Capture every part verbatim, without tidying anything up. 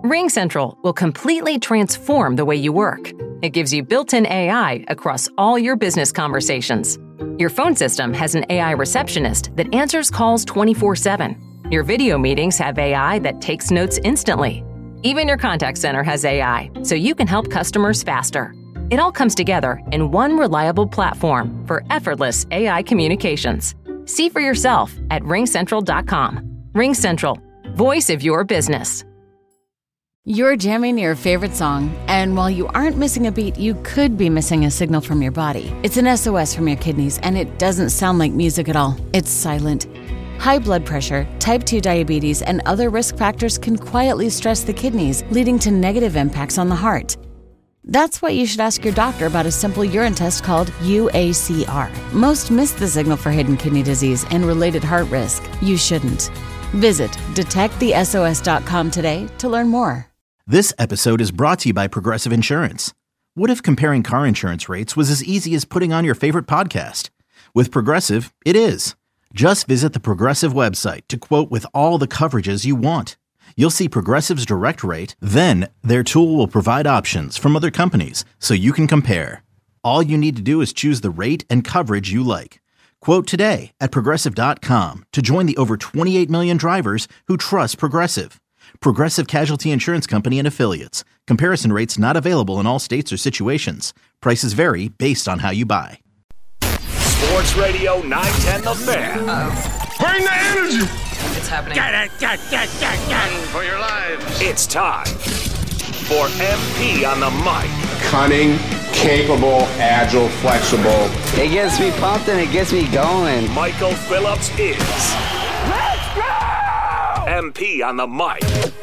RingCentral will completely transform the way you work. It gives you built-in A I across all your business conversations. Your phone system has an A I receptionist that answers calls twenty-four seven. Your video meetings have A I that takes notes instantly. Even your contact center has A I, so you can help customers faster. It all comes together in one reliable platform for effortless A I communications. See for yourself at ring central dot com. RingCentral, voice of your business. You're jamming your favorite song, and while you aren't missing a beat, you could be missing a signal from your body. It's an S O S from your kidneys, and it doesn't sound like music at all. It's silent. High blood pressure, type two diabetes, and other risk factors can quietly stress the kidneys, leading to negative impacts on the heart. That's why you should ask your doctor about a simple urine test called U A C R. Most miss the signal for hidden kidney disease and related heart risk. You shouldn't. Visit detect the S O S dot com today to learn more. This episode is brought to you by Progressive Insurance. What if comparing car insurance rates was as easy as putting on your favorite podcast? With Progressive, it is. Just visit the Progressive website to quote with all the coverages you want. You'll see Progressive's direct rate, then their tool will provide options from other companies so you can compare. All you need to do is choose the rate and coverage you like. Quote today at progressive dot com to join the over twenty-eight million drivers who trust Progressive. Progressive Casualty Insurance Company and Affiliates. Comparison rates not available in all states or situations. Prices vary based on how you buy. Sports Radio nine ten The Fan. Uh-oh. Bring the energy. It's happening. Get it, get, get, get, get. For your lives. It's time for M P on the mic. Cunning, capable, agile, flexible. It gets me pumped and it gets me going. Michael Phillips is. Let's go! M P on the mic.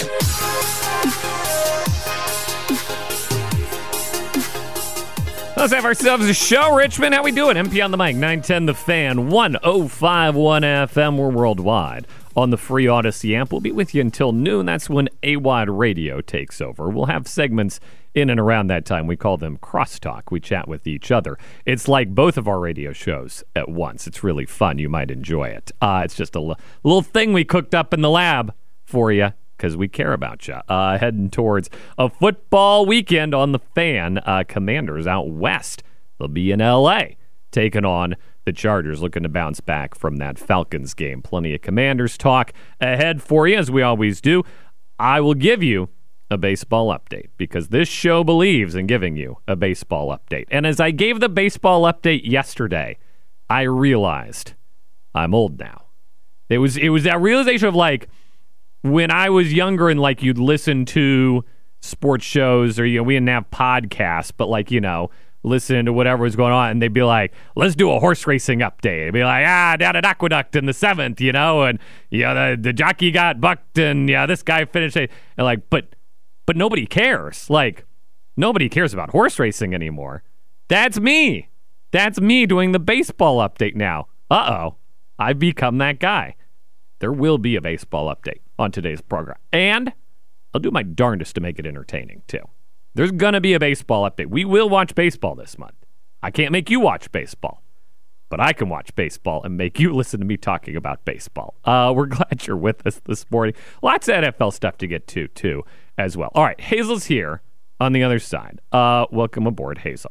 Let's have ourselves a show, Richmond. How we doing? M P on the mic, nine ten The Fan, one oh five point one F M. We're worldwide on the free Odyssey app. We'll be with you until noon. That's when A W O D Radio takes over. We'll have segments in and around that time. We call them crosstalk. We chat with each other. It's like both of our radio shows at once. It's really fun. You might enjoy it. Uh, it's just a l- little thing we cooked up in the lab for you because we care about you. Uh, heading towards a football weekend on the Fan. Uh, Commanders out west. They'll be in L A taking on the Chargers, looking to bounce back from that Falcons game. Plenty of Commanders talk ahead for you, as we always do. I will give you a baseball update because this show believes in giving you a baseball update. And as I gave the baseball update yesterday, I realized I'm old now. It was it was that realization of like when I was younger and like you'd listen to sports shows or you know we didn't have podcasts, but like you know listen to whatever was going on, and they'd be like, let's do a horse racing update. It'd be like, ah, down at Aqueduct in the seventh, you know, and yeah, the, the jockey got bucked, and yeah, this guy finished it. And like, but but nobody cares. Like, nobody cares about horse racing anymore. That's me. That's me doing the baseball update now. Uh-oh. I've become that guy. There will be a baseball update on today's program. And I'll do my darndest to make it entertaining, too. There's going to be a baseball update. We will watch baseball this month. I can't make you watch baseball, but I can watch baseball and make you listen to me talking about baseball. Uh, we're glad you're with us this morning. Lots of N F L stuff to get to, too, as well. All right, Hazel's here on the other side. Uh, welcome aboard, Hazel.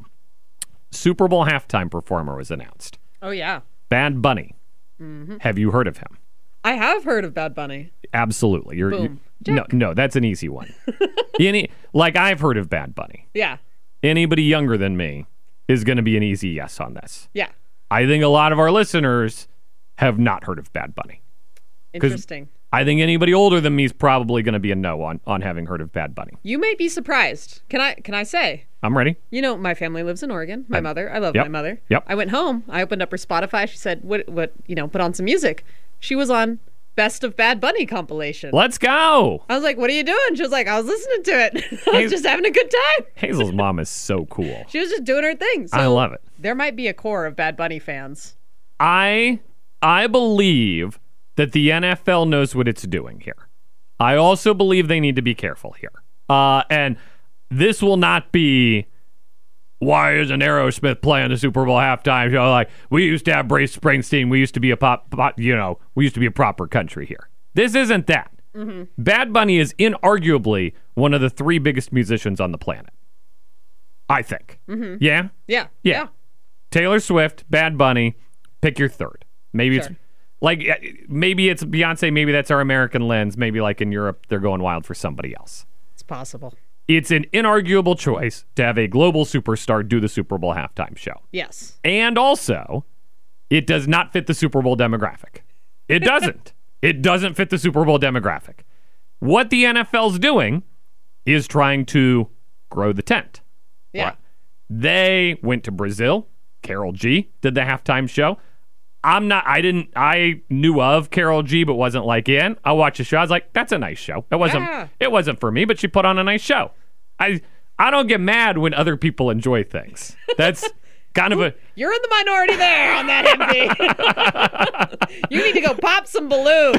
Super Bowl halftime performer was announced. Oh, yeah. Bad Bunny. Mm-hmm. Have you heard of him? I have heard of Bad Bunny. Absolutely. You're, Boom. You, no, no, that's an easy one. Any, like, I've heard of Bad Bunny. Yeah. Anybody younger than me is going to be an easy yes on this. Yeah. I think a lot of our listeners have not heard of Bad Bunny. Interesting. I think anybody older than me is probably going to be a no on, on having heard of Bad Bunny. You may be surprised. Can I Can I say? I'm ready. You know, my family lives in Oregon. My I, mother. I love yep, my mother. Yep. I went home. I opened up her Spotify. She said, "What? What? You know, put on some music." She was on Best of Bad Bunny compilation. Let's go. I was like, "What are you doing?" She was like, "I was listening to it. I was just having a good time." Hazel's mom is so cool. She was just doing her thing. So I love it. There might be a core of Bad Bunny fans. I I believe that the N F L knows what it's doing here. I also believe they need to be careful here. Uh, and this will not be, why isn't Aerosmith playing the Super Bowl halftime show? Like, we used to have Bruce Springsteen. We used to be a pop, pop, you know, we used to be a proper country here. This isn't that. Mm-hmm. Bad Bunny is inarguably one of the three biggest musicians on the planet. I think. Mm-hmm. Yeah? yeah? Yeah. Yeah. Taylor Swift, Bad Bunny, pick your third. Maybe Sure. it's like maybe it's Beyonce, maybe that's our American lens. Maybe like in Europe, they're going wild for somebody else. It's possible. It's an inarguable choice to have a global superstar do the Super Bowl halftime show. Yes. And also, it does not fit the Super Bowl demographic. It doesn't. It doesn't fit the Super Bowl demographic. What the N F L's doing is trying to grow the tent. Yeah. Right. They went to Brazil. Karol G did the halftime show. I'm not, I didn't, I knew of Karol G, but wasn't like in. I watched the show. I was like, that's a nice show. It wasn't, Yeah. it wasn't for me, but she put on a nice show. I, I don't get mad when other people enjoy things. That's kind of a, You're in the minority there on that, M P. You need to go pop some balloons.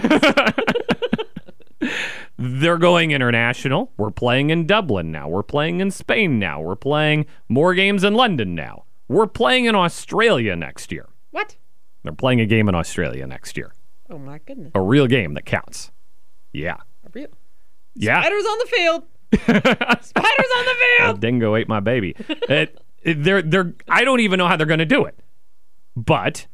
they're going international. We're playing in Dublin now. We're playing in Spain now. We're playing more games in London now. We're playing in Australia next year. What? They're playing a game in Australia next year. Oh, my goodness. A real game that counts. Yeah. A real... Yeah. Spiders on the field. Spiders on the A field. dingo ate my baby. it, it, they're, they're, I don't even know how they're going to do it. But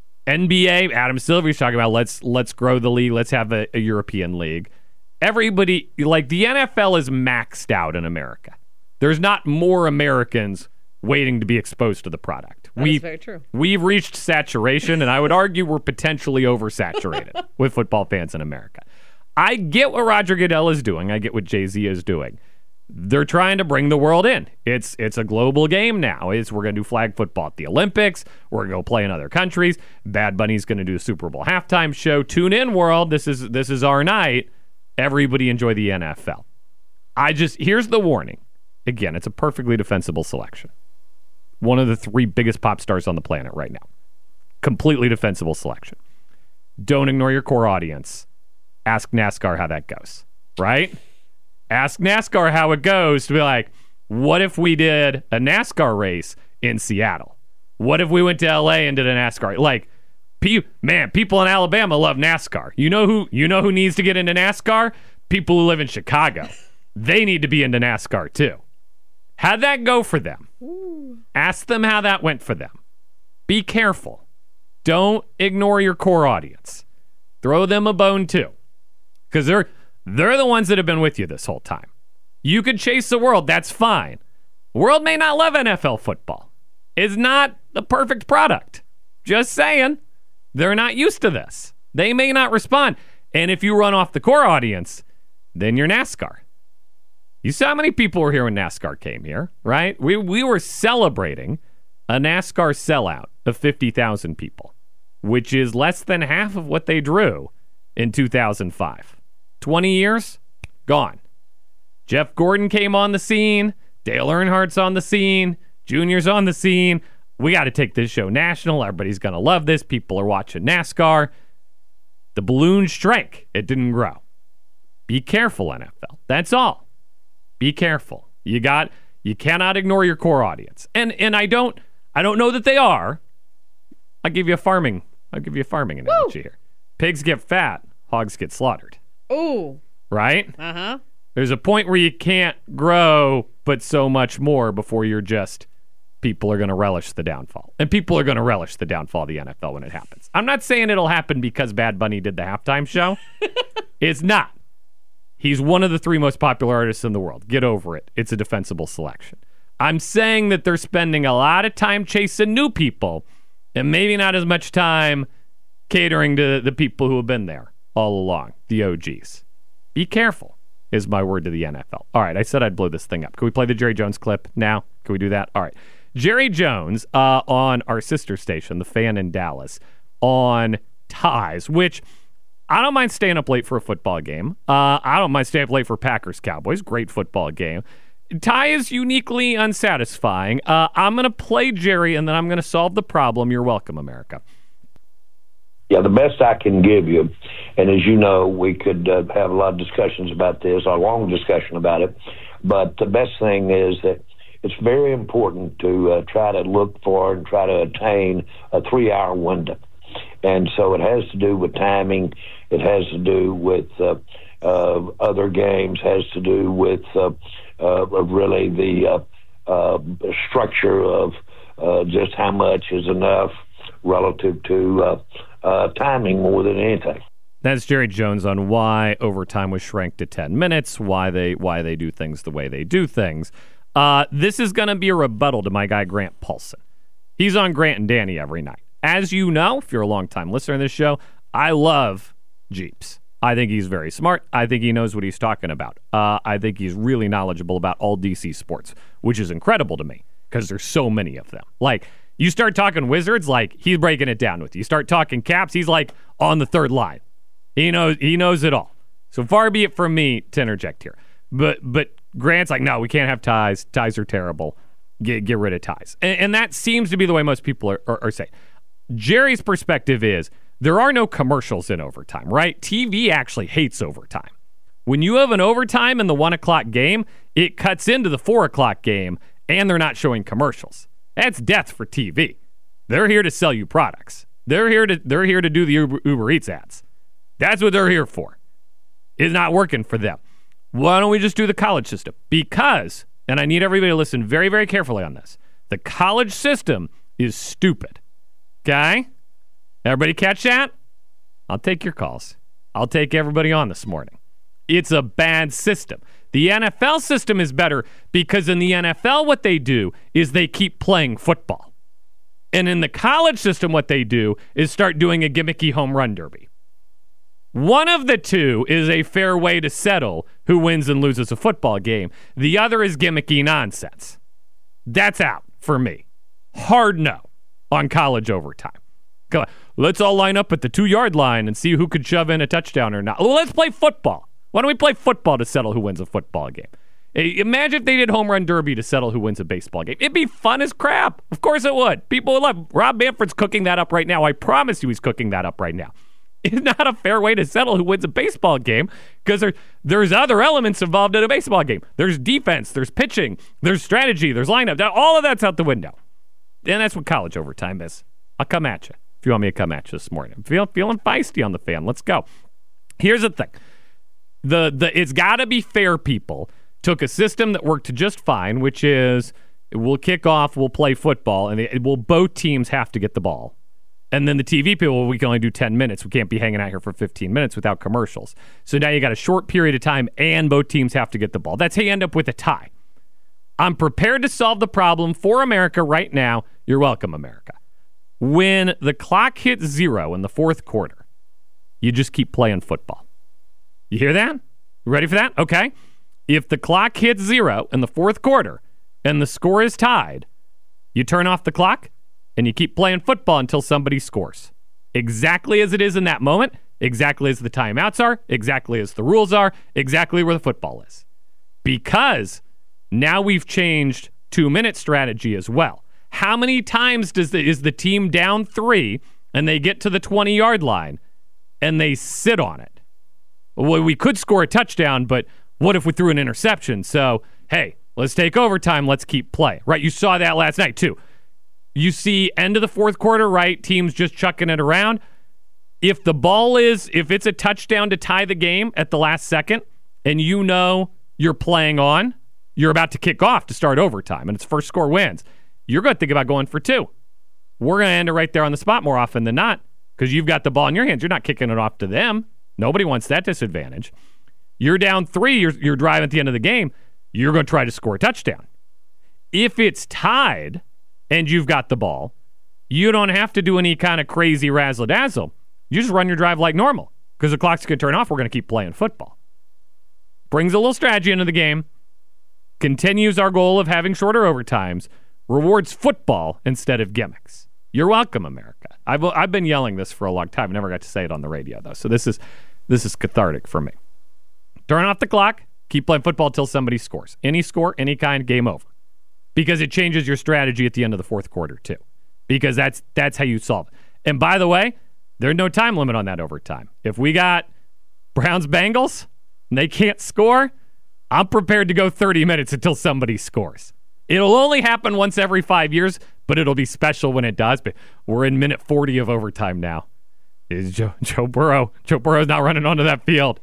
N B A, Adam Silver's talking about let's let's grow the league. Let's have a, a European league. Everybody, like the N F L is maxed out in America. There's not more Americans waiting to be exposed to the product. That we, is very true. We've reached saturation, and I would argue we're potentially oversaturated with football fans in America. I get what Roger Goodell is doing. I get what Jay-Z is doing. They're trying to bring the world in. It's it's a global game now. It's, we're going to do flag football at the Olympics. We're going to go play in other countries. Bad Bunny's going to do a Super Bowl halftime show. Tune in, world. This is this is our night. Everybody enjoy the N F L. I just, here's the warning. Again, it's a perfectly defensible selection. One of the three biggest pop stars on the planet right now. Completely defensible selection. Don't ignore your core audience. Ask NASCAR how that goes, right? Ask NASCAR how it goes to be like, what if we did a NASCAR race in Seattle? What if we went to L A and did a NASCAR? Like, pe- man, people in Alabama love NASCAR. You know who you know who needs to get into NASCAR? People who live in Chicago. They need to be into NASCAR too. How'd that go for them? Ooh. Ask them how that went for them. Be careful. Don't ignore your core audience. Throw them a bone too. Because they're they're the ones that have been with you this whole time. You could chase the world, that's fine. The world may not love N F L football. It's not the perfect product. Just saying. They're not used to this. They may not respond. And if you run off the core audience, then you're NASCAR. You saw how many people were here when NASCAR came here, right? We we were celebrating a NASCAR sellout of fifty thousand people, which is less than half of what they drew in two thousand five. twenty years, gone. Jeff Gordon came on the scene. Dale Earnhardt's on the scene. Junior's on the scene. We got to take this show national. Everybody's going to love this. People are watching NASCAR. The balloon shrank. It didn't grow. Be careful, N F L. That's all. Be careful. You got. You cannot ignore your core audience. And and I don't. I don't know that they are. I'll give you a farming. I'll give you a farming analogy Woo! Here. Pigs get fat. Hogs get slaughtered. Ooh. Right? Uh-huh. There's a point where you can't grow, but so much more before you're just, people are going to relish the downfall. And people are going to relish the downfall of the N F L when it happens. I'm not saying it'll happen because Bad Bunny did the halftime show. It's not. He's one of the three most popular artists in the world. Get over it. It's a defensible selection. I'm saying that they're spending a lot of time chasing new people and maybe not as much time catering to the people who have been there all along, the O Gs. Be careful, is my word to the N F L. All right, I said I'd blow this thing up. Can we play the Jerry Jones clip now? Can we do that? All right. Jerry Jones uh, on our sister station, The Fan in Dallas, on ties, which I don't mind staying up late for a football game. Uh, I don't mind staying up late for Packers Cowboys. Great football game. Tie is uniquely unsatisfying. Uh, I'm going to play Jerry, and then I'm going to solve the problem. You're welcome, America. Yeah, the best I can give you, and as you know, we could uh, have a lot of discussions about this, a long discussion about it, but the best thing is that it's very important to uh, try to look for and try to attain a three-hour window. And so it has to do with timing. It has to do with uh, uh, other games has to do with uh, uh, really the uh, uh, structure of uh, just how much is enough relative to uh, uh, timing more than anything. That's Jerry Jones on why overtime was shrank to ten minutes, why they why they do things the way they do things. Uh, this is going to be a rebuttal to my guy Grant Paulson. He's on Grant and Danny every night. As you know, if you're a long-time listener to this show, I love Jeeps. I think he's very smart. I think he knows what he's talking about. Uh, I think he's really knowledgeable about all D C sports, which is incredible to me because there's so many of them. Like, you start talking Wizards, like, he's breaking it down with you. You start talking Caps, he's like on the third line. He knows he knows it all. So far be it from me to interject here. But but Grant's like, no, we can't have ties. Ties are terrible. Get get rid of ties. And, and that seems to be the way most people are, are, are saying. Jerry's perspective is there are no commercials in overtime, right? T V actually hates overtime. When you have an overtime in the one o'clock game, it cuts into the four o'clock game, and they're not showing commercials. That's death for T V. They're here to sell you products. They're here to they're here to do the Uber, Uber Eats ads. That's what they're here for. It's not working for them. Why don't we just do the college system? Because, and I need everybody to listen very, very carefully on this, the college system is stupid. Okay? Everybody catch that? I'll take your calls. I'll take everybody on this morning. It's a bad system. The N F L system is better because in the N F L what they do is they keep playing football. And in the college system what they do is start doing a gimmicky home run derby. One of the two is a fair way to settle who wins and loses a football game. The other is gimmicky nonsense. That's out for me. Hard no on college overtime. Go on. Let's all line up at the two-yard line and see who could shove in a touchdown or not. Well, let's play football. Why don't we play football to settle who wins a football game? Imagine if they did home run derby to settle who wins a baseball game. It'd be fun as crap. Of course it would. People would love. Rob Manfred's cooking that up right now. I promise you he's cooking that up right now. It's not a fair way to settle who wins a baseball game because there, there's other elements involved in a baseball game. There's defense, there's pitching, there's strategy, there's lineup. All of that's out the window. And that's what college overtime is. I'll come at you if you want me to come at you this morning. I'm feeling, feeling feisty on the fan. Let's go. Here's the thing. The the It's got to be fair, people. Took a system that worked just fine, which is we'll kick off, we'll play football, and they, will both teams have to get the ball. And then the T V people, well, we can only do ten minutes. We can't be hanging out here for fifteen minutes without commercials. So now you got a short period of time, and both teams have to get the ball. That's how you end up with a tie. I'm prepared to solve the problem for America right now. You're welcome, America. When the clock hits zero in the fourth quarter, you just keep playing football. You hear that? You ready for that? Okay. If the clock hits zero in the fourth quarter and the score is tied, you turn off the clock and you keep playing football until somebody scores. Exactly as it is in that moment, exactly as the timeouts are, exactly as the rules are, exactly where the football is. Because now we've changed two-minute strategy as well. How many times does the, is the team down three and they get to the twenty-yard line and they sit on it? Well, we could score a touchdown, but what if we threw an interception? So, hey, let's take overtime. Let's keep play. Right? You saw that last night, too. You see end of the fourth quarter, right? Teams just chucking it around. If the ball is, if it's a touchdown to tie the game at the last second, and you know you're playing on, you're about to kick off to start overtime, and it's first score wins, you're going to think about going for two. We're going to end it right there on the spot more often than not because you've got the ball in your hands. You're not kicking it off to them. Nobody wants that disadvantage. You're down three, you're, you're driving at the end of the game, you're going to try to score a touchdown. If it's tied and you've got the ball, you don't have to do any kind of crazy razzle-dazzle. You just run your drive like normal because the clock's going to turn off. We're going to keep playing football. Brings a little strategy into the game, continues our goal of having shorter overtimes, rewards football instead of gimmicks. You're welcome, America. I've I've been yelling this for a long time. Never got to say it on the radio, though. So this is this is cathartic for me. Turn off the clock. Keep playing football until somebody scores. Any score, any kind, game over. Because it changes your strategy at the end of the fourth quarter, too. Because that's that's how you solve it. And by the way, there's no time limit on that overtime. If we got Browns-Bengals and they can't score, I'm prepared to go thirty minutes until somebody scores. It'll only happen once every five years, but it'll be special when it does. But we're in minute forty of overtime now. Is Joe, Joe Burrow. Joe Burrow's not running onto that field.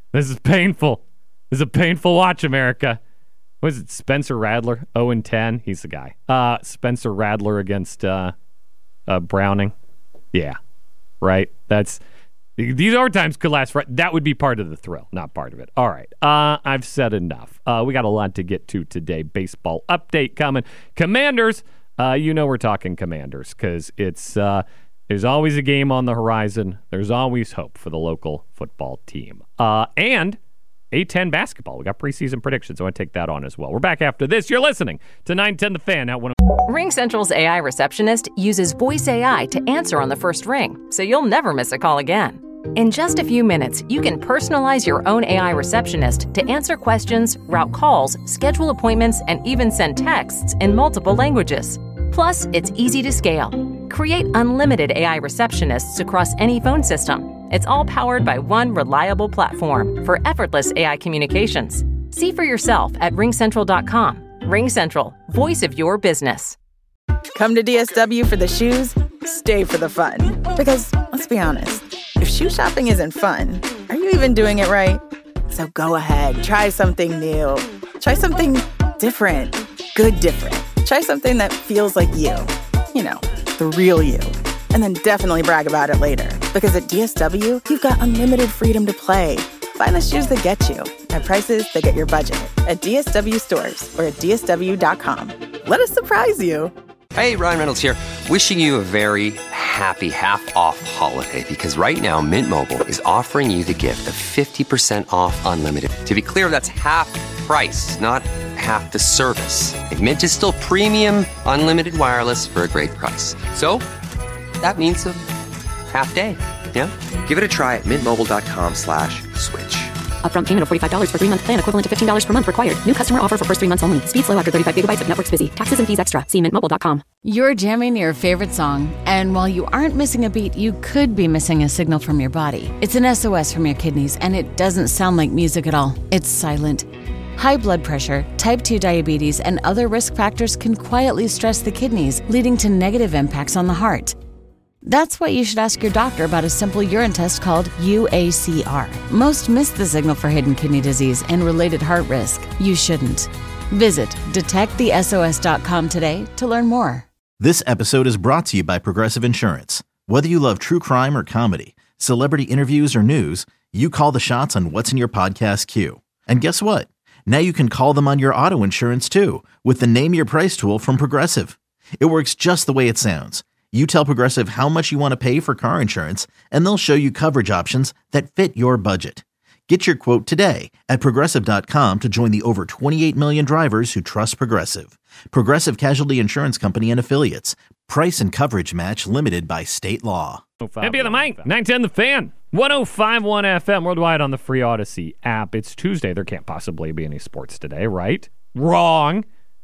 This is painful. This is a painful watch, America. What is it, Spencer Radler? oh and ten. He's the guy. Uh, Spencer Radler against uh, uh, Browning. Yeah, right? That's... These overtimes could last. For, that would be part of the thrill, not part of it. All right. Uh, I've said enough. Uh, we got a lot to get to today. Baseball update coming. Commanders. Uh, you know we're talking Commanders because it's uh, there's always a game on the horizon. There's always hope for the local football team. Uh, and A ten basketball. We got preseason predictions. I want to take that on as well. We're back after this. You're listening to nine ten The Fan at one. Ring Central's A I receptionist uses voice A I to answer on the first ring, so you'll never miss a call again. In just a few minutes, you can personalize your own A I receptionist to answer questions, route calls, schedule appointments, and even send texts in multiple languages. Plus, it's easy to scale. Create unlimited A I receptionists across any phone system. It's all powered by one reliable platform for effortless A I communications. See for yourself at ring central dot com. Ring Central, voice of your business. Come to D S W for the shoes, stay for the fun. Because, let's be honest, if shoe shopping isn't fun, are you even doing it right? So go ahead, try something new. Try something different. Good different. Try something that feels like you. You know, the real you. And then definitely brag about it later. Because at D S W, you've got unlimited freedom to play. Find the shoes that get you at prices that get your budget at D S W stores or at D S W dot com. Let us surprise you. Hey, Ryan Reynolds here. Wishing you a very happy half-off holiday because right now Mint Mobile is offering you the gift of fifty percent off unlimited. To be clear, that's half price, not half the service. And Mint is still premium unlimited wireless for a great price. So that means a half day. Yeah? Give it a try at mintmobile.com slash switch. Upfront payment of forty-five dollars for three-month plan equivalent to fifteen dollars per month required. New customer offer for first three months only. Speed slow after thirty-five gigabytes if network's busy. Taxes and fees extra. See mint mobile dot com. You're jamming your favorite song, and while you aren't missing a beat, you could be missing a signal from your body. It's an S O S from your kidneys, and it doesn't sound like music at all. It's silent. High blood pressure, type two diabetes, and other risk factors can quietly stress the kidneys, leading to negative impacts on the heart. That's why you should ask your doctor about a simple urine test called U A C R. Most miss the signal for hidden kidney disease and related heart risk. You shouldn't. Visit detect the S O S dot com today to learn more. This episode is brought to you by Progressive Insurance. Whether you love true crime or comedy, celebrity interviews or news, you call the shots on what's in your podcast queue. And guess what? Now you can call them on your auto insurance too with the Name Your Price tool from Progressive. It works just the way it sounds. You tell Progressive how much you want to pay for car insurance, and they'll show you coverage options that fit your budget. Get your quote today at Progressive dot com to join the over twenty-eight million drivers who trust Progressive. Progressive Casualty Insurance Company and Affiliates. Price and coverage match limited by state law. Happy on the mic. nine ten The Fan. one oh five point one F M worldwide on the free Odyssey app. It's Tuesday. There can't possibly be any sports today, right? Wrong.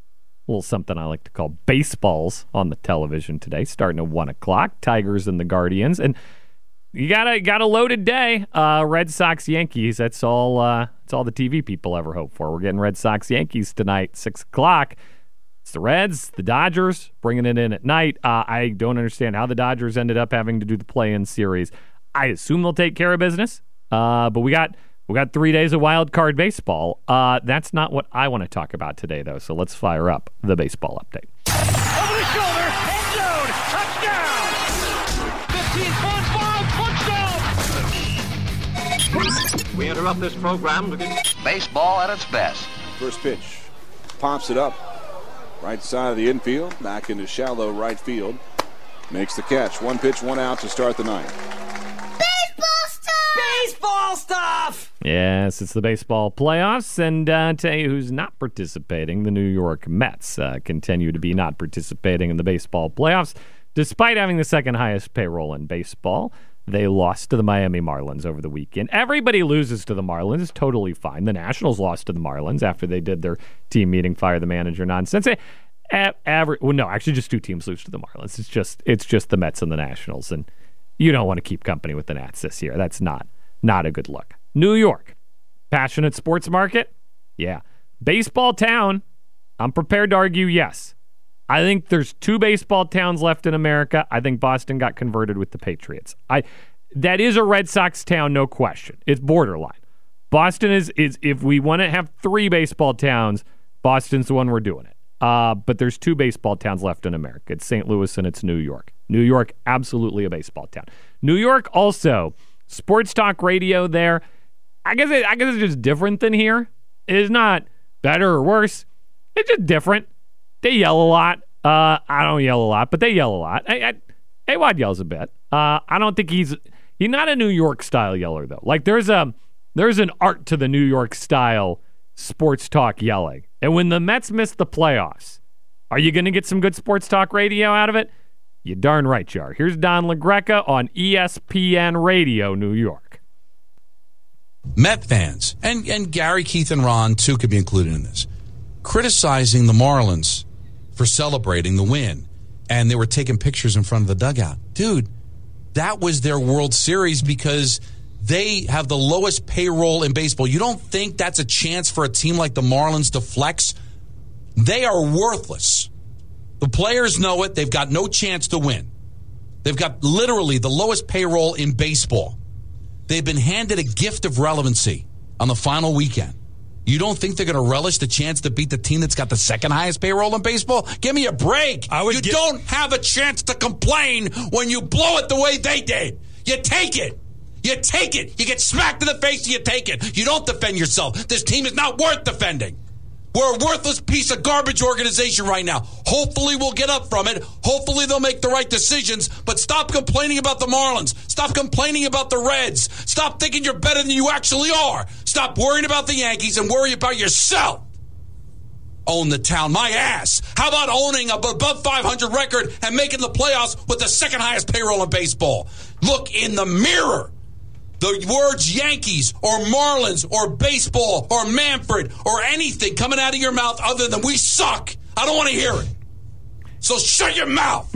A little something I like to call baseballs on the television today, starting at one o'clock. Tigers and the Guardians. And you got a got a loaded day. Uh, Red Sox, Yankees. That's all uh, That's all the T V people ever hope for. We're getting Red Sox, Yankees tonight, six o'clock. It's the Reds, the Dodgers, bringing it in at night. Uh, I don't understand how the Dodgers ended up having to do the play-in series. I assume they'll take care of business. Uh, but we got... We got three days of wild card baseball. Uh, that's not what I want to talk about today, though. So let's fire up the baseball update. Over the shoulder, end zone, touchdown! fifteen point five, touchdown! We interrupt this program to get baseball at its best. First pitch, pops it up, right side of the infield, back into shallow right field, makes the catch. One pitch, one out to start the ninth. Baseball stuff! Yes, it's the baseball playoffs, and uh, tell you who's not participating. The New York Mets uh, continue to be not participating in the baseball playoffs, despite having the second highest payroll in baseball. They lost to the Miami Marlins over the weekend. Everybody loses to the Marlins. It's totally fine. The Nationals lost to the Marlins after they did their team meeting, fire the manager nonsense. A- average, well, no, actually just two teams lose to the Marlins. It's just it's just the Mets and the Nationals, and you don't want to keep company with the Nats this year. That's not not a good look. New York, passionate sports market? Yeah. Baseball town? I'm prepared to argue yes. I think there's two baseball towns left in America. I think Boston got converted with the Patriots. I that is a Red Sox town, no question. It's borderline. Boston is, is if we want to have three baseball towns, Boston's the one we're doing it. Uh, but there's two baseball towns left in America. It's Saint Louis and it's New York. New York, absolutely a baseball town. New York also, sports talk radio there, I guess it, I guess it's just different than here. It is not better or worse. It's just different. They yell a lot. Uh, I don't yell a lot, but they yell a lot. I, I, A-Wad yells a bit. Uh, I don't think he's he's not a New York style yeller though. Like there's a there's an art to the New York style sports talk yelling. And when the Mets miss the playoffs, are you going to get some good sports talk radio out of it? You darn right you are. Here's Don LaGreca on E S P N Radio, New York. Met fans, and, and Gary, Keith, and Ron, too, could be included in this, criticizing the Marlins for celebrating the win. And they were taking pictures in front of the dugout. Dude, that was their World Series because they have the lowest payroll in baseball. You don't think that's a chance for a team like the Marlins to flex? They are worthless. The players know it. They've got no chance to win. They've got literally the lowest payroll in baseball. They've been handed a gift of relevancy on the final weekend. You don't think they're going to relish the chance to beat the team that's got the second highest payroll in baseball? Give me a break. I would you get- don't have a chance to complain when you blow it the way they did. You take it. You take it. You get smacked in the face, you take it. You don't defend yourself. This team is not worth defending. We're a worthless piece of garbage organization right now. Hopefully we'll get up from it. Hopefully they'll make the right decisions. But stop complaining about the Marlins. Stop complaining about the Reds. Stop thinking you're better than you actually are. Stop worrying about the Yankees and worry about yourself. Own the town. My ass. How about owning a above five hundred record and making the playoffs with the second highest payroll in baseball? Look in the mirror. The words Yankees or Marlins or baseball or Manfred or anything coming out of your mouth other than we suck, I don't want to hear it. So shut your mouth.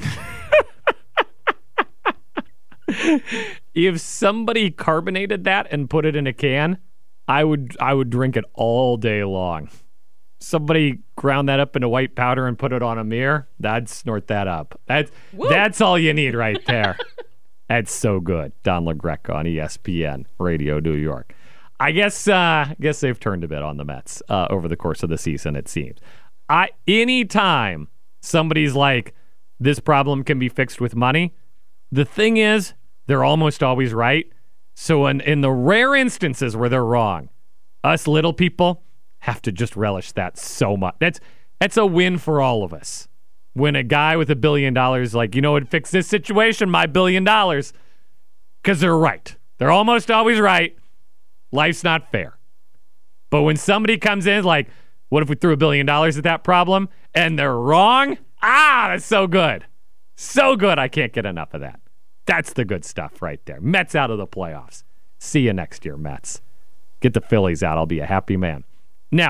If somebody carbonated that and put it in a can, I would I would drink it all day long. Somebody ground that up into white powder and put it on a mirror, I'd snort that up. That's, that's all you need right there. That's so good. Don LaGreca on E S P N Radio New York. I guess uh, I guess they've turned a bit on the Mets uh, over the course of the season, it seems. I anytime somebody's like, this problem can be fixed with money, the thing is, they're almost always right. So in, in the rare instances where they're wrong, us little people have to just relish that so much. That's that's a win for all of us. When a guy with a billion dollars like, you know what, fix this situation, my billion dollars. Because they're right. They're almost always right. Life's not fair. But when somebody comes in like, what if we threw a billion dollars at that problem? And they're wrong? Ah, that's so good. So good, I can't get enough of that. That's the good stuff right there. Mets out of the playoffs. See you next year, Mets. Get the Phillies out. I'll be a happy man. Now,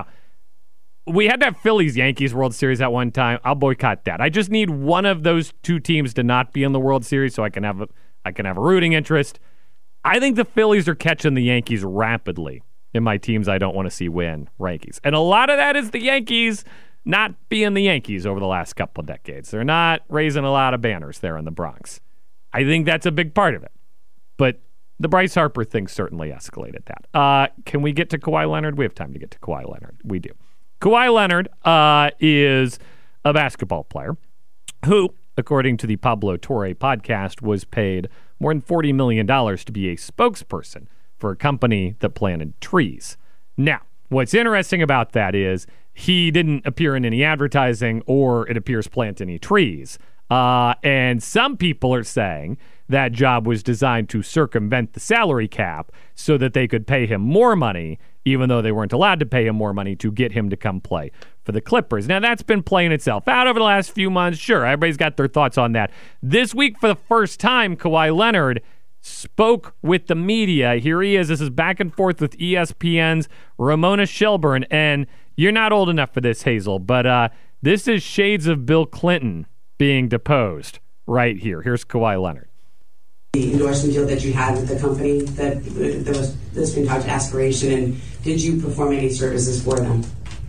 we had that Phillies-Yankees World Series at one time. I'll boycott that. I just need one of those two teams to not be in the World Series so I can have a, I can have a rooting interest. I think the Phillies are catching the Yankees rapidly in my teams I don't want to see win rankings. And a lot of that is the Yankees not being the Yankees over the last couple of decades. They're not raising a lot of banners there in the Bronx. I think that's a big part of it. But the Bryce Harper thing certainly escalated that. Uh, can we get to Kawhi Leonard? We have time to get to Kawhi Leonard. We do. Kawhi Leonard uh, is a basketball player who, according to the Pablo Torre podcast, was paid more than forty million dollars to be a spokesperson for a company that planted trees. Now, what's interesting about that is he didn't appear in any advertising or, it appears, plant any trees. Uh, and some people are saying that job was designed to circumvent the salary cap so that they could pay him more money, even though they weren't allowed to pay him more money to get him to come play for the Clippers. Now, that's been playing itself out over the last few months. Sure, everybody's got their thoughts on that. This week, for the first time, Kawhi Leonard spoke with the media. Here he is. This is back and forth with E S P N's Ramona Shelburne. And you're not old enough for this, Hazel, but uh, this is shades of Bill Clinton being deposed right here. Here's Kawhi Leonard. The endorsement deal that you had with the company that that was that's been talked aspiration, and did you perform any services for them?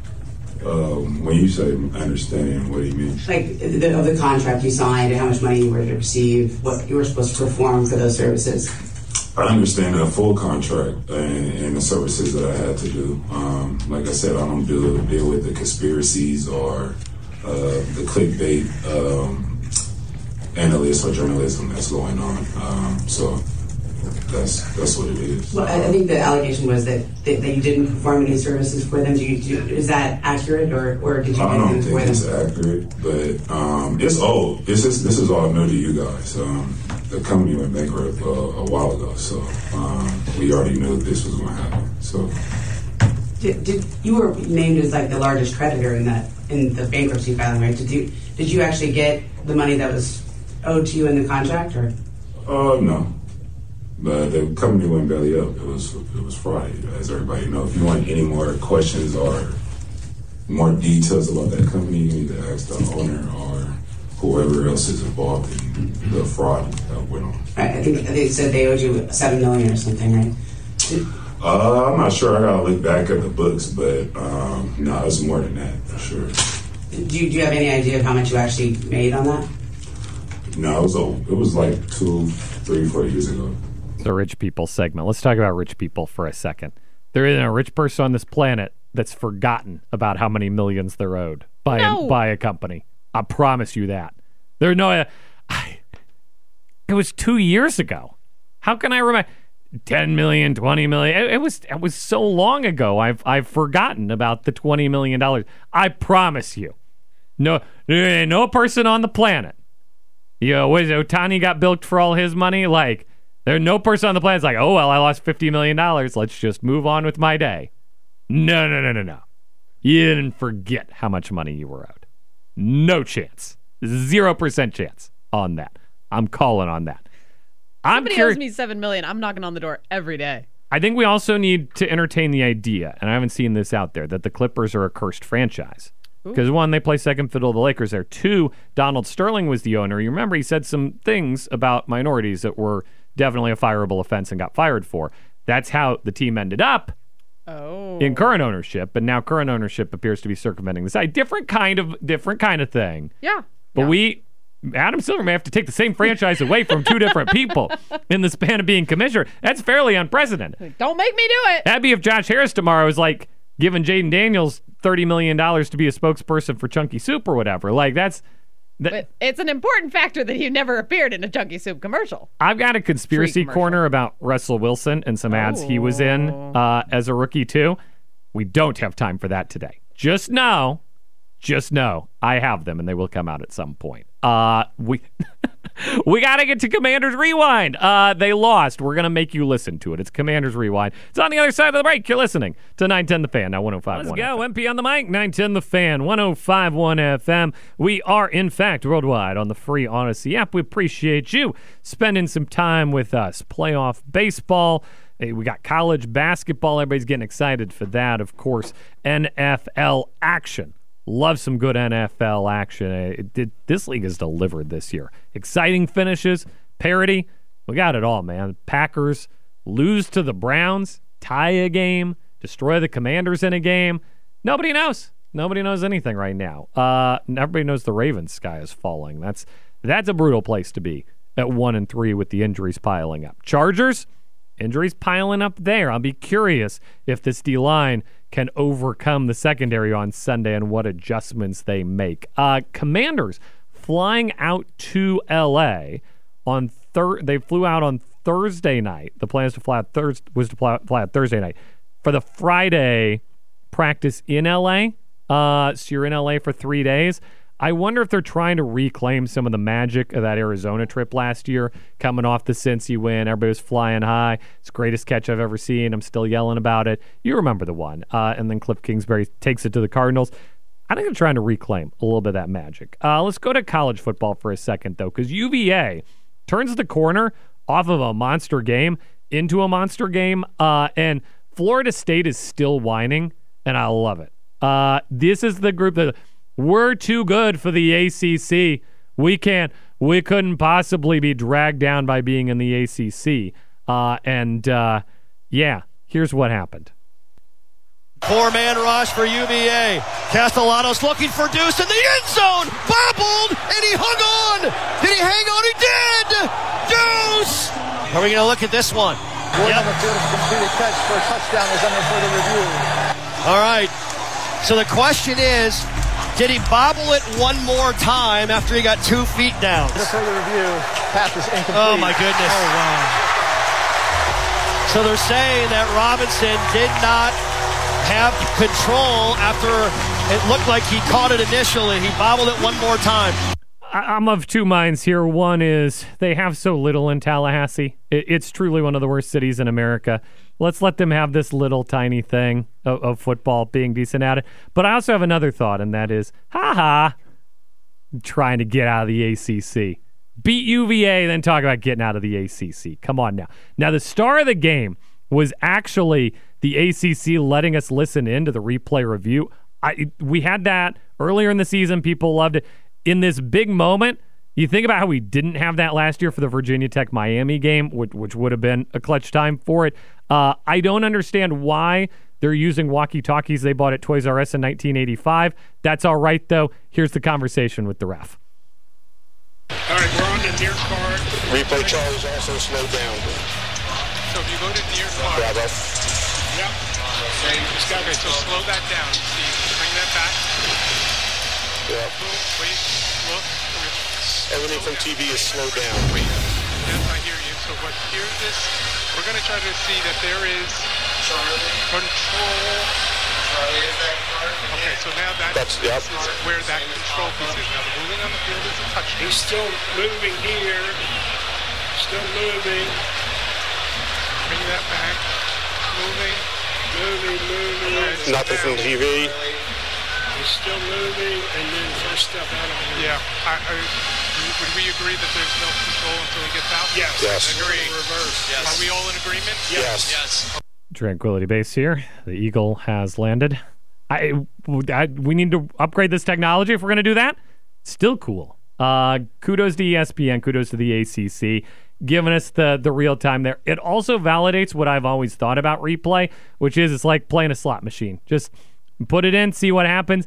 Um, when you say understanding, what do you mean? Like the, of the contract you signed, and how much money you were to receive, what you were supposed to perform for those services. I understand a full contract and, and the services that I had to do. Um, like I said, I don't deal, deal with the conspiracies or uh, the clickbait um, analysts or journalism that's going on. Um, so that's that's what it is. Well, I think the allegation was that, that, that you didn't perform any services for them. Do you, do, is that accurate, or, or did you? I don't think it's accurate, but um, it's old. This is this is all new to you guys. Um, the company went bankrupt uh, a while ago, so um, we already knew this was going to happen. So, did, did you were named as like the largest creditor in that in the bankruptcy filing, right? Did you did you actually get the money that was owed to you in the contract, or? Uh, no. But the company went belly up. It was it was fraud, as everybody knows. If you want any more questions or more details about that company, you need to ask the owner or whoever else is involved in the fraud that went on. Right, I think they said they owed you seven million or something, right? Did, uh, I'm not sure. I gotta look back at the books, but um, no, it was more than that for sure. Do you, do you have any idea of how much you actually made on that? No, it was a, it was like two, three, four years ago. The rich people segment. Let's talk about rich people for a second. There isn't a rich person on this planet that's forgotten about how many millions they're owed by no. a, by a company. I promise you that. There are no. Uh, I, it was two years ago. How can I remember? ten million, twenty million. It, it was it was so long ago. I've I've forgotten about the twenty million dollars. I promise you. No, there ain't no person on the planet. You know, was Ohtani got bilked for all his money? Like. There's no person on the planet that's like, oh, well, I lost fifty million dollars. Let's just move on with my day. No, no, no, no, no. You didn't forget how much money you were owed. No chance. Zero percent chance on that. I'm calling on that. I'm Somebody curi- owes me seven million dollars. I'm knocking on the door every day. I think we also need to entertain the idea, and I haven't seen this out there, that the Clippers are a cursed franchise. Because one, they play second fiddle to the Lakers there. Two, Donald Sterling was the owner. You remember he said some things about minorities that were definitely a fireable offense and got fired for. That's how the team ended up oh. in current ownership, but now current ownership appears to be circumventing this. Different kind of different kind of thing. Yeah. But yeah. we, Adam Silver may have to take the same franchise away from two different people in the span of being commissioner. That's fairly unprecedented. Don't make me do it. That'd be if Josh Harris tomorrow is like giving Jaden Daniels thirty million dollars to be a spokesperson for Chunky Soup or whatever. Like that's... That, but it's an important factor that he never appeared in a Chunky Soup commercial. I've got a conspiracy corner about Russell Wilson and some ads oh. he was in uh, as a rookie too. We don't have time for that today. Just know, just know, I have them and they will come out at some point. Uh, we we got to get to Commanders Rewind. Uh, they lost. We're going to make you listen to it. It's Commanders Rewind. It's on the other side of the break. You're listening to nine ten The Fan, now one oh five point one. Let's go. M P on the mic, nine ten The Fan, one oh five point one F M. We are, in fact, worldwide on the free Odyssey app. We appreciate you spending some time with us. Playoff baseball. Hey, we got college basketball. Everybody's getting excited for that. Of course, N F L action. Love some good N F L action. It did, this league has delivered this year. Exciting finishes, parity. We got it all, man. Packers lose to the Browns, tie a game, destroy the Commanders in a game. Nobody knows. Nobody knows anything right now. Uh, everybody knows the Ravens' sky is falling. That's that's a brutal place to be at one and three with the injuries piling up. Chargers, injuries piling up there. I'll be curious if this D-line can overcome the secondary on Sunday and what adjustments they make. Uh, Commanders flying out to L A on thir- they flew out on Thursday night. The plan was to fly out Thurs- was to fly, fly out Thursday night for the Friday practice in L A. Uh, so you're in L A for three days. I wonder if they're trying to reclaim some of the magic of that Arizona trip last year, coming off the Cincy win. Everybody was flying high. It's the greatest catch I've ever seen. I'm still yelling about it. You remember the one. Uh, and then Cliff Kingsbury takes it to the Cardinals. I think they're trying to reclaim a little bit of that magic. Uh, let's go to college football for a second, though, because U V A turns the corner off of a monster game into a monster game, uh, and Florida State is still whining, and I love it. Uh, this is the group that... We're too good for the A C C. We can't. We couldn't possibly be dragged down by being in the A C C. Uh, and, uh, yeah, here's what happened. Four-man rush for U V A. Castellanos looking for Deuce in the end zone. Bobbled, and he hung on. Did he hang on? He did. Deuce. Are we going to look at this one? Ward yep. on the field of completed catch for a touchdown is under further review. All right. So the question is, did he bobble it one more time after he got two feet down? Under further review, pass is incomplete. Oh, my goodness. Oh, wow. So they're saying that Robinson did not have control after it looked like he caught it initially. He bobbled it one more time. I'm of two minds here. One is they have so little in Tallahassee. It's truly one of the worst cities in America. Let's let them have this little tiny thing of, of football being decent at it. But I also have another thought, and that is, ha-ha, trying to get out of the A C C. Beat U V A, then talk about getting out of the A C C. Come on now. Now, the star of the game was actually the A C C letting us listen in to the replay review. I, we had that earlier in the season. People loved it. In this big moment, you think about how we didn't have that last year for the Virginia Tech-Miami game, which, which would have been a clutch time for it. Uh, I don't understand why they're using walkie-talkies they bought at Toys R Us in nineteen eighty-five. That's all right, though. Here's the conversation with the ref. All right, we're on the near card. Replay Charlie's also slowed down. So if you go to near card. Bravo. Yep. Okay, so slow that down. See, bring that back. Yeah. Wait, look. Everything from T V is slowed down. Wait. Yes, I hear you. So what, here's this. We're going to try to see that there is control. Okay, so now that That's, yep. this is where that control piece is. Now the moving on the field is a touchdown. He's still moving here. Still moving. Bring that back. Moving. Moving, moving. Nothing from T V. He's still moving, and then first step out of the Yeah. I, I, would we agree that there's no control until he gets out? Yes. Yes. Agree. Reverse. Yes. Are we all in agreement? Yes. Yes. Tranquility Base here. The Eagle has landed. I, I we need to upgrade this technology if we're going to do that. Still cool. Uh, kudos to E S P N. Kudos to the A C C. Giving us the, the real time there. It also validates what I've always thought about replay, which is it's like playing a slot machine. Just put it in, see what happens.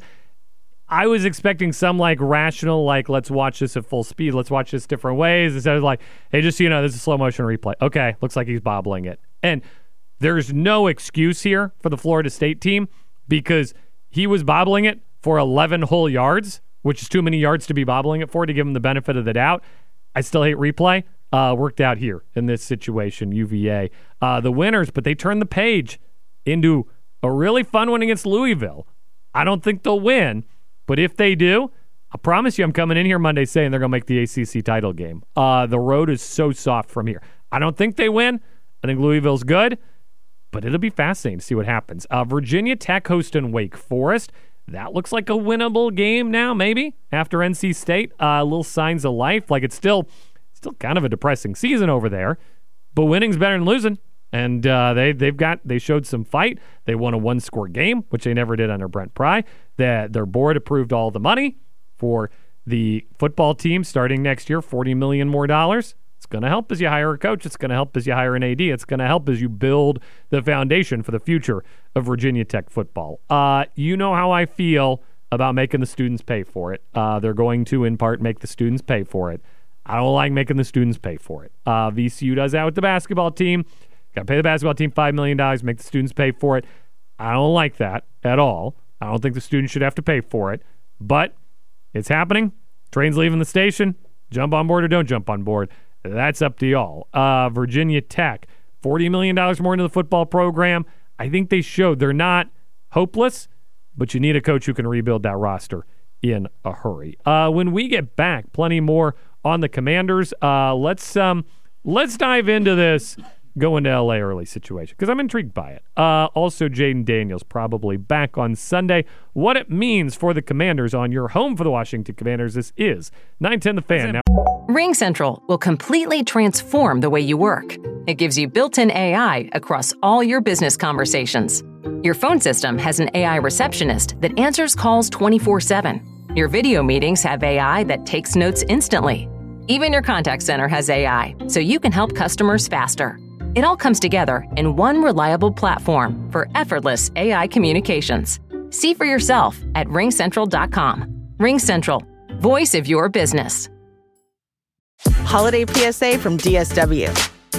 I was expecting some like rational, like let's watch this at full speed, let's watch this different ways. Instead of like, hey, just so you know, this is a slow motion replay. Okay, looks like he's bobbling it. And there's no excuse here for the Florida State team because he was bobbling it for eleven whole yards, which is too many yards to be bobbling it for to give him the benefit of the doubt. I still hate replay. Uh, worked out here in this situation, U V A. Uh, the winners, but they turned the page into a really fun one against Louisville. I don't think they'll win, but if they do, I promise you I'm coming in here Monday saying they're going to make the A C C title game. Uh, the road is so soft from here. I don't think they win. I think Louisville's good, but it'll be fascinating to see what happens. Uh, Virginia Tech hosting Wake Forest. That looks like a winnable game now, maybe, after N C State. Uh, little signs of life. Like it's still, still kind of a depressing season over there, but winning's better than losing. And uh, they they've got they showed some fight. They won a one score game, which they never did under Brent Pry. That their board approved all the money for the football team starting next year, forty million more dollars. It's going to help as you hire a coach. It's going to help as you hire an A D. It's going to help as you build the foundation for the future of Virginia Tech football. Uh, you know how I feel about making the students pay for it. Uh, they're going to, in part, make the students pay for it. I don't like making the students pay for it. Uh, V C U does that with the basketball team. Got to pay the basketball team five million dollars, make the students pay for it. I don't like that at all. I don't think the students should have to pay for it. But it's happening. Train's leaving the station. Jump on board or don't jump on board. That's up to y'all. Uh, Virginia Tech, forty million dollars more into the football program. I think they showed they're not hopeless, but you need a coach who can rebuild that roster in a hurry. Uh, when we get back, plenty more on the Commanders. Uh, let's um, let's dive into this going to L A early situation because I'm intrigued by it. Uh, also, Jaden Daniels probably back on Sunday. What it means for the Commanders on your home for the Washington Commanders. This is nine ten The Fan. Now, RingCentral will completely transform the way you work. It gives you built-in A I across all your business conversations. Your phone system has an A I receptionist that answers calls twenty-four seven. Your video meetings have A I that takes notes instantly. Even your contact center has A I, so you can help customers faster. It all comes together in one reliable platform for effortless A I communications. See for yourself at ring central dot com. RingCentral, voice of your business. Holiday P S A from D S W.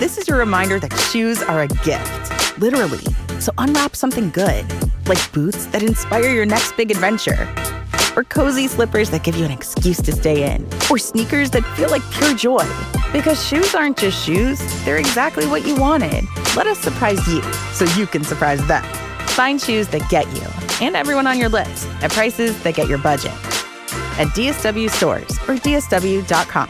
This is your reminder that shoes are a gift, literally. So unwrap something good, like boots that inspire your next big adventure, or cozy slippers that give you an excuse to stay in, or sneakers that feel like pure joy. Because shoes aren't just shoes, they're exactly what you wanted. Let us surprise you so you can surprise them. Find shoes that get you and everyone on your list at prices that get your budget at D S W stores or D S W dot com.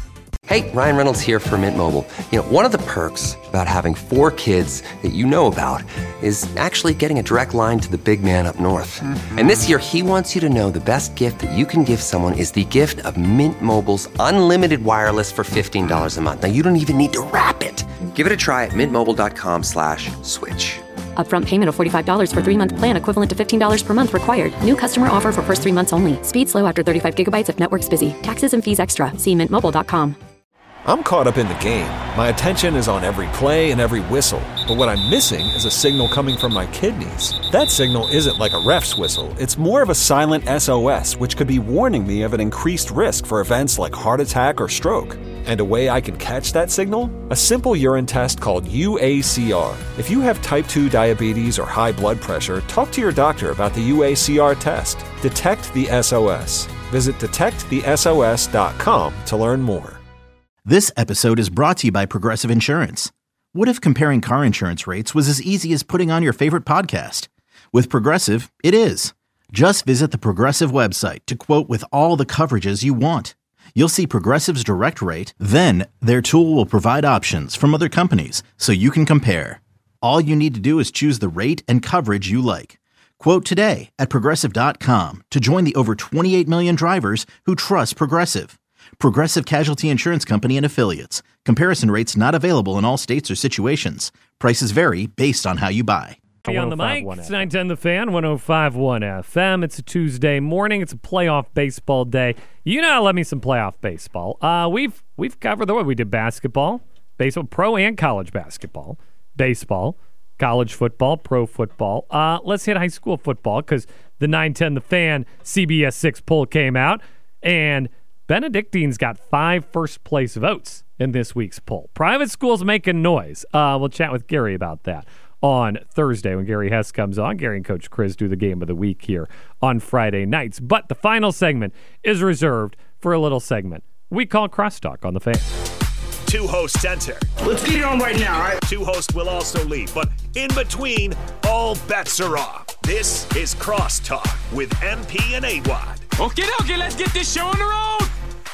Hey, Ryan Reynolds here for Mint Mobile. You know, one of the perks about having four kids that you know about is actually getting a direct line to the big man up north. Mm-hmm. And this year, he wants you to know the best gift that you can give someone is the gift of Mint Mobile's unlimited wireless for fifteen dollars a month. Now, you don't even need to wrap it. Give it a try at mintmobile.com slash switch. Upfront payment of forty-five dollars for three-month plan equivalent to fifteen dollars per month required. New customer offer for first three months only. Speed slow after thirty-five gigabytes if network's busy. Taxes and fees extra. See mint mobile dot com. I'm caught up in the game. My attention is on every play and every whistle. But what I'm missing is a signal coming from my kidneys. That signal isn't like a ref's whistle. It's more of a silent S O S, which could be warning me of an increased risk for events like heart attack or stroke. And a way I can catch that signal? A simple urine test called U A C R. If you have type two diabetes or high blood pressure, talk to your doctor about the U A C R test. Detect the S O S. Visit detect the S O S dot com to learn more. This episode is brought to you by Progressive Insurance. What if comparing car insurance rates was as easy as putting on your favorite podcast? With Progressive, it is. Just visit the Progressive website to quote with all the coverages you want. You'll see Progressive's direct rate, then their tool will provide options from other companies so you can compare. All you need to do is choose the rate and coverage you like. Quote today at Progressive dot com to join the over twenty-eight million drivers who trust Progressive. Progressive Casualty Insurance Company and Affiliates. Comparison rates not available in all states or situations. Prices vary based on how you buy. On the mic, it's nine ten The Fan, one oh five point one F M. It's a Tuesday morning. It's a playoff baseball day. You know, let me some playoff baseball. Uh, we've we've covered the way we did basketball, baseball, pro and college basketball, baseball, college football, pro football. Uh, let's hit high school football because the nine ten The Fan C B S six poll came out, and Benedictine's got five first-place votes in this week's poll. Private schools making noise. Uh, we'll chat with Gary about that on Thursday when Gary Hess comes on. Gary and Coach Chris do the game of the week here on Friday nights. But the final segment is reserved for a little segment we call Crosstalk on The Fan. Two hosts enter. Let's get it on right now, all right? Two hosts will also leave, but in between, all bets are off. This is Crosstalk with M P and A-Wad. Okay, okay, let's get this show on the road.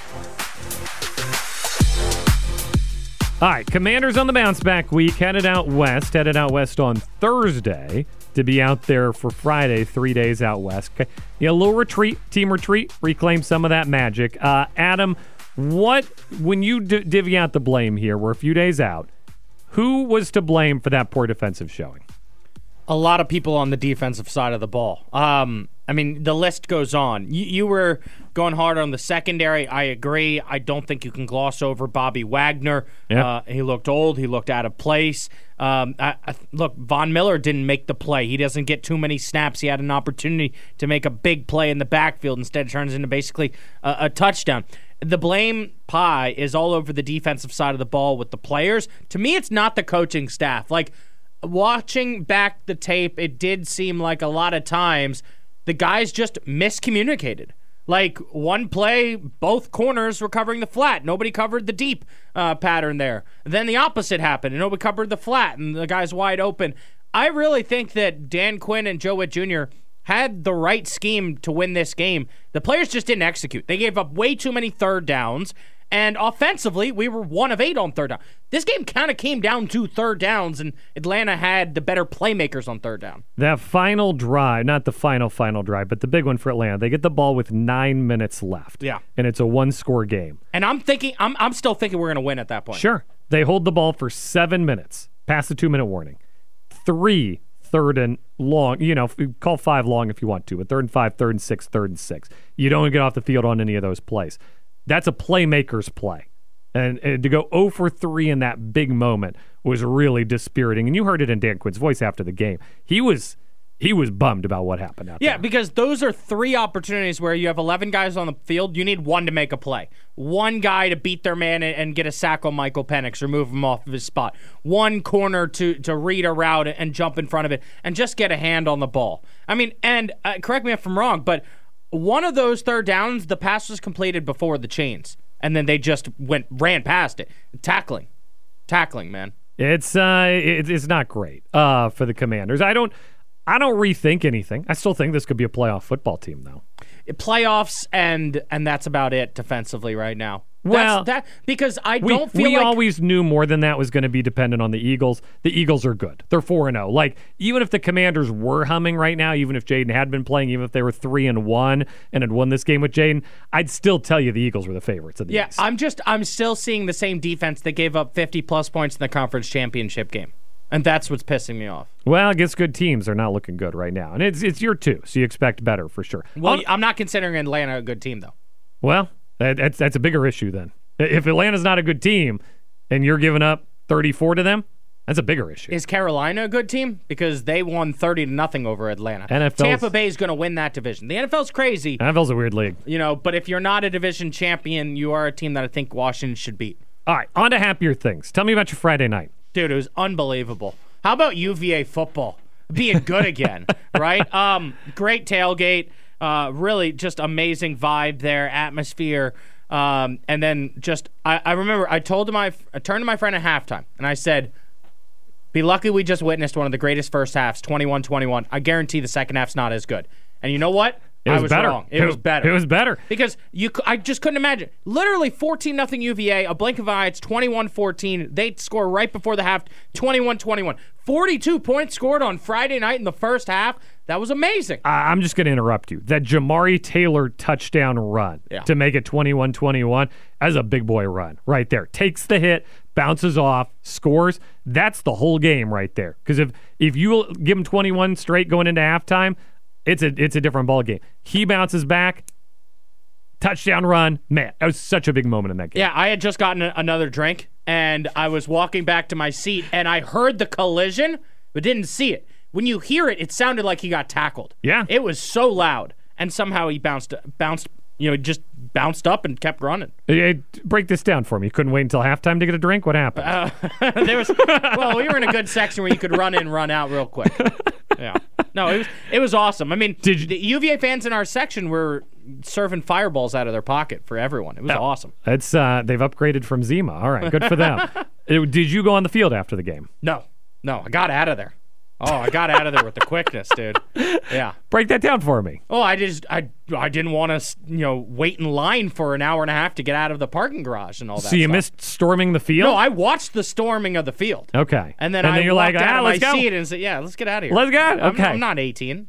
All right, Commanders on the bounce back week, headed out west, headed out west on Thursday to be out there for Friday, three days out west. Yeah, a little retreat, team retreat, reclaim some of that magic. Uh, Adam, what, when you d- divvy out the blame here, we're a few days out, who was to blame for that poor defensive showing? A lot of people on the defensive side of the ball. Um, I mean, the list goes on. You, you were going hard on the secondary. I agree. I don't think you can gloss over Bobby Wagner. Yep. Uh, he looked old. He looked out of place. Um, I, I, look, Von Miller didn't make the play. He doesn't get too many snaps. He had an opportunity to make a big play in the backfield. Instead, it turns into basically a, a touchdown. The blame pie is all over the defensive side of the ball with the players. To me, it's not the coaching staff. Like, watching back the tape, it did seem like a lot of times the guys just miscommunicated. Like, one play, both corners were covering the flat. Nobody covered the deep uh, pattern there. Then the opposite happened, and nobody covered the flat, and the guy's wide open. I really think that Dan Quinn and Joe Witt Junior had the right scheme to win this game. The players just didn't execute. They gave up way too many third downs, and offensively, we were one of eight on third down. This game kind of came down to third downs, and Atlanta had the better playmakers on third down. That final drive, not the final, final drive, but the big one for Atlanta, they get the ball with nine minutes left. Yeah. And it's a one-score game. And I'm thinking, I'm, I'm still thinking we're going to win at that point. Sure. They hold the ball for seven minutes, past the two-minute warning. Three third and long, you know, call five long if you want to, but third and five, third and six, third and six. You don't get off the field on any of those plays. That's a playmaker's play. And, and to go oh for three in that big moment was really dispiriting. And you heard it in Dan Quinn's voice after the game. He was he was bummed about what happened out Yeah, there. because those are three opportunities where you have eleven guys on the field. You need one to make a play. One guy to beat their man and, and get a sack on Michael Penix or move him off of his spot. One corner to, to read a route and jump in front of it and just get a hand on the ball. I mean, and uh, correct me if I'm wrong, but one of those third downs, the pass was completed before the chains. And then they just went ran past it. Tackling. Tackling, man. It's uh, it, it's not great uh, for the Commanders. I don't, I don't rethink anything. I still think this could be a playoff football team, though. Playoffs, and and that's about it defensively right now. Well, that's, that because I we, don't feel we like always knew more than that was going to be dependent on the Eagles. The Eagles are good. They're four and zero. Like even if the Commanders were humming right now, even if Jaden had been playing, even if they were three and one and had won this game with Jaden, I'd still tell you the Eagles were the favorites of the yeah. East. I'm just I'm still seeing the same defense that gave up fifty plus points in the conference championship game, and that's what's pissing me off. Well, against good teams, they're not looking good right now, and it's it's year two, so you expect better for sure. Well, I'm not considering Atlanta a good team though. Well, that, that's that's a bigger issue then. If Atlanta's not a good team and you're giving up thirty-four to them, that's a bigger issue. Is Carolina a good team? Because they won thirty to nothing over Atlanta. N F L's Tampa Bay is going to win that division. The N F L's crazy. N F L's a weird league. You know, but if you're not a division champion, you are a team that I think Washington should beat. All right, on to happier things. Tell me about your Friday night. Dude, it was unbelievable. How about U V A football being good again, right? Um, great tailgate. Uh, really just amazing vibe there, atmosphere. Um, and then just, I, I remember I told my, I turned to my friend at halftime and I said, be lucky we just witnessed one of the greatest first halves, twenty-one twenty-one. I guarantee the second half's not as good. And you know what? It was I was better. wrong. It, It was was- better. it was better. Because you, c- I just couldn't imagine. Literally fourteen nothing U V A, a blink of an eye, it's twenty-one fourteen. They score right before the half, twenty-one twenty-one. forty-two points scored on Friday night in the first half. That was amazing. I- I'm just going to interrupt you. That Jamari Taylor touchdown run Yeah. to make it twenty-one twenty-one, that's a big boy run right there. Takes the hit, bounces off, scores. That's the whole game right there. Because if, if you give him twenty-one straight going into halftime, it's a it's a different ball game. He bounces back, touchdown run. Man, that was such a big moment in that game. Yeah, I had just gotten a- another drink, and I was walking back to my seat, and I heard the collision, but didn't see it. When you hear it, it sounded like he got tackled. Yeah. It was so loud, and somehow he bounced, bounced, you know, just bounced up and kept running. Hey, hey, break this down for me. You couldn't wait until halftime to get a drink? What happened? Uh, there was well, we were in a good section where you could run in, run out real quick. Yeah, no, it was it was awesome. I mean, Did you, the U V A fans in our section were serving fireballs out of their pocket for everyone. It was Oh, awesome. It's uh, they've upgraded from Zima. All right, good for them. Uh, Did you go on the field after the game? No, no, I got out of there. Oh, I got out of there with the quickness, dude. Yeah. Break that down for me. Oh, I just I I didn't want to you know wait in line for an hour and a half to get out of the parking garage and all that. So you stuff. missed storming the field? No, I watched the storming of the field. Okay. And then and I then you're walked like, out ah, of let's my go. seat and said, "Yeah, let's get out of here. Let's go." I'm- Okay. I'm, not eighteen.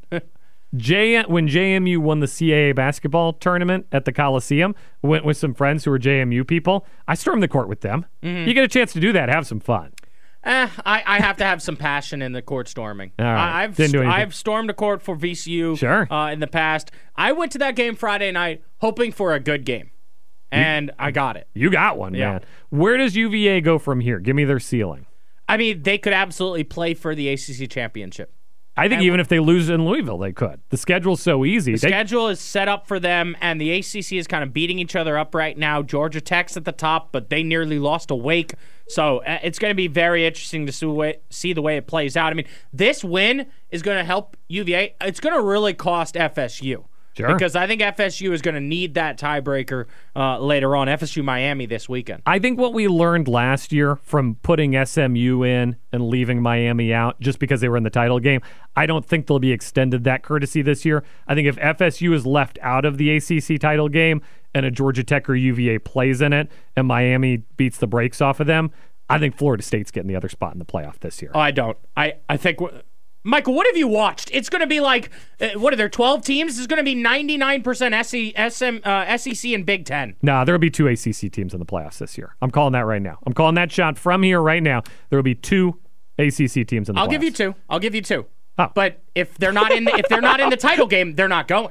J when J M U won the C A A basketball tournament at the Coliseum, went with some friends who were J M U people. I stormed the court with them. Mhm. You get a chance to do that, have some fun. Eh, I, I have to have some passion in the court storming. All right. I, I've Didn't do anything. I've stormed a court for V C U Sure. uh, in the past. I went to that game Friday night hoping for a good game, and I got it. You got one, Yeah. man. Where does U V A go from here? Give me their ceiling. I mean, they could absolutely play for the A C C championship. I think And- even if they lose in Louisville, they could. The schedule's so easy. The They- schedule is set up for them, and the A C C is kind of beating each other up right now. Georgia Tech's at the top, but they nearly lost a Wake. So uh, it's going to be very interesting to see, way, see the way it plays out. I mean, this win is going to help U V A. It's going to really cost F S U. Sure. Because I think F S U is going to need that tiebreaker uh, later on. F S U Miami this weekend. I think what we learned last year from putting S M U in and leaving Miami out just because they were in the title game, I don't think they'll be extended that courtesy this year. I think if F S U is left out of the A C C title game and a Georgia Tech or U V A plays in it and Miami beats the brakes off of them, I think Florida State's getting the other spot in the playoff this year. Oh, I don't. I, I think... W- Michael, what have you watched? It's going to be like, uh, what are there, twelve teams? It's going to be ninety-nine percent S E, S M, uh, S E C and Big Ten. Nah, there will be two A C C teams in the playoffs this year. I'm calling that right now. I'm calling that shot from here right now. There will be two A C C teams in the I'll playoffs. give you two. I'll give you two. Oh. But if they're not in, the, if they're not in the title game, they're not going.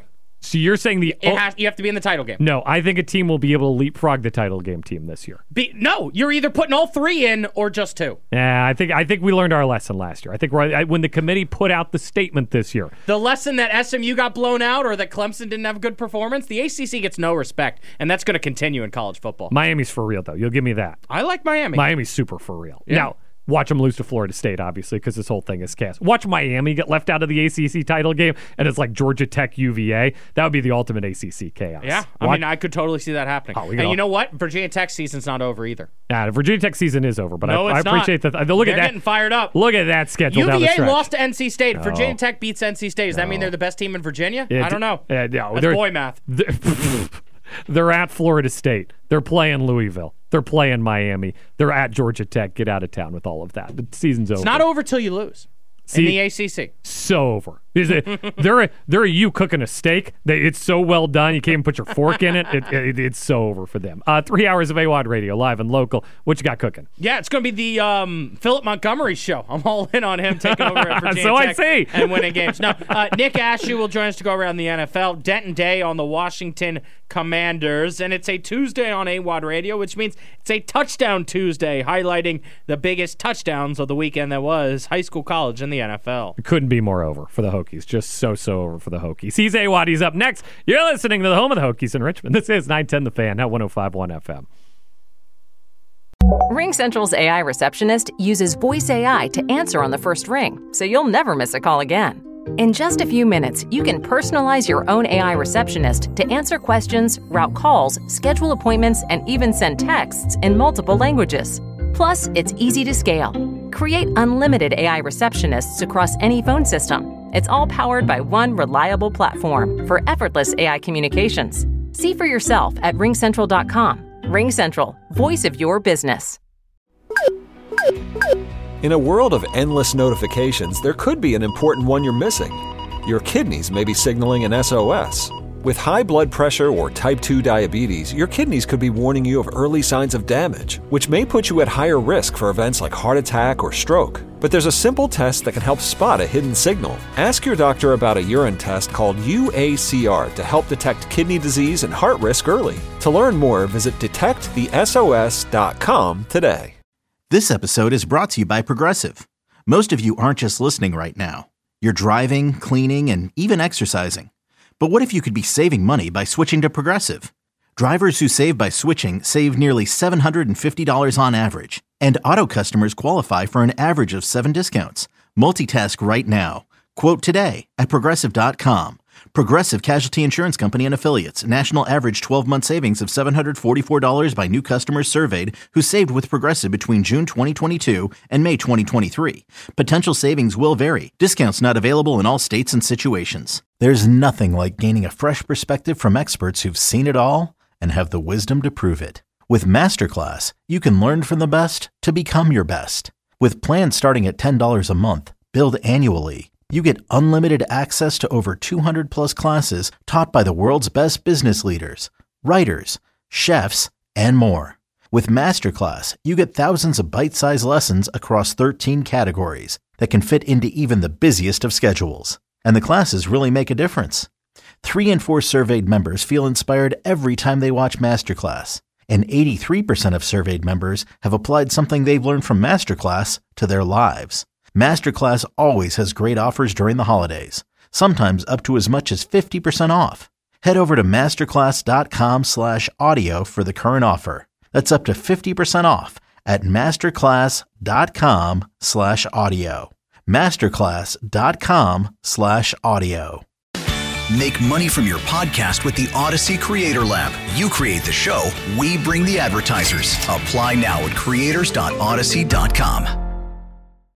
So you're saying the it has, you have to be in the title game. No, I think a team will be able to leapfrog the title game team this year. Be, no, you're either putting all three in or just two. Yeah, I think I think we learned our lesson last year. I think we're, when the committee put out the statement this year, the lesson that S M U got blown out or that Clemson didn't have a good performance, the A C C gets no respect, and that's going to continue in college football. Miami's for real, though. You'll give me that. I like Miami. Miami's super for real. Yeah. Now, watch them lose to Florida State, obviously, because this whole thing is cast. Watch Miami get left out of the A C C title game, and it's like Georgia Tech, U V A. That would be the ultimate A C C chaos. Yeah, I watch. mean, I could totally see that happening. Oh, and all... you know what? Virginia Tech season's not over either. Yeah, the Virginia Tech season is over, but no, I, it's I appreciate not. that. Look they're at that. Getting fired up. Look at that schedule U down the V A stretch. lost to N C State. No. Virginia Tech beats N C State. Does that no. mean they're the best team in Virginia? It, I don't know. Uh, yeah, That's boy math. They're at Florida State. They're playing Louisville. They're playing Miami. They're at Georgia Tech. Get out of town with all of that. The season's over. It's not over till you lose. See, in the A C C. So over. Is it, they're, a, they're a you cooking a steak. They, it's so well done, you can't even put your fork in it. It, it. It's so over for them. Uh, three hours of A W O D radio, live and local. What you got cooking? Yeah, it's going to be the um, Philip Montgomery show. I'm all in on him taking over at Virginia so Tech I see. and winning games. No, uh, Nick Ashew will join us to go around the N F L. Denton Day on the Washington Commanders. And it's a Tuesday on A W O D radio, which means it's a Touchdown Tuesday, highlighting the biggest touchdowns of the weekend that was high school, college, and the N F L. It couldn't be more over for the Hokies. Just so, so over for the Hokies. He's A W O D. He's up next. You're listening to the home of the Hokies in Richmond. This is nine ten The Fan, now one oh five point one F M. Ring Central's A I receptionist uses voice A I to answer on the first ring, so you'll never miss a call again. In just a few minutes, you can personalize your own A I receptionist to answer questions, route calls, schedule appointments, and even send texts in multiple languages. Plus, it's easy to scale. Create unlimited A I receptionists across any phone system. It's all powered by one reliable platform for effortless A I communications. See for yourself at ring central dot com. Ring Central, voice of your business. In a world of endless notifications, there could be an important one you're missing. Your kidneys may be signaling an S O S. With high blood pressure or type two diabetes, your kidneys could be warning you of early signs of damage, which may put you at higher risk for events like heart attack or stroke. But there's a simple test that can help spot a hidden signal. Ask your doctor about a urine test called U A C R to help detect kidney disease and heart risk early. To learn more, visit detect the S O S dot com today. This episode is brought to you by Progressive. Most of you aren't just listening right now. You're driving, cleaning, and even exercising. But what if you could be saving money by switching to Progressive? Drivers who save by switching save nearly seven hundred fifty dollars on average. And auto customers qualify for an average of seven discounts. Multitask right now. Quote today at Progressive dot com. Progressive Casualty Insurance Company and Affiliates. National average twelve-month savings of seven hundred forty-four dollars by new customers surveyed who saved with Progressive between June twenty twenty-two and May twenty twenty-three. Potential savings will vary. Discounts not available in all states and situations. There's nothing like gaining a fresh perspective from experts who've seen it all and have the wisdom to prove it. With Masterclass, you can learn from the best to become your best. With plans starting at ten dollars a month, billed annually, you get unlimited access to over two hundred plus classes taught by the world's best business leaders, writers, chefs, and more. With Masterclass, you get thousands of bite-sized lessons across thirteen categories that can fit into even the busiest of schedules. And the classes really make a difference. Three in four surveyed members feel inspired every time they watch Masterclass. And eighty-three percent of surveyed members have applied something they've learned from Masterclass to their lives. Masterclass always has great offers during the holidays, sometimes up to as much as fifty percent off. Head over to masterclass dot com slash audio for the current offer. That's up to fifty percent off at masterclass dot com slash audio. masterclass dot com slash audio. Make money from your podcast with the Odyssey Creator Lab. You create the show, we bring the advertisers. Apply now at creators dot odyssey dot com.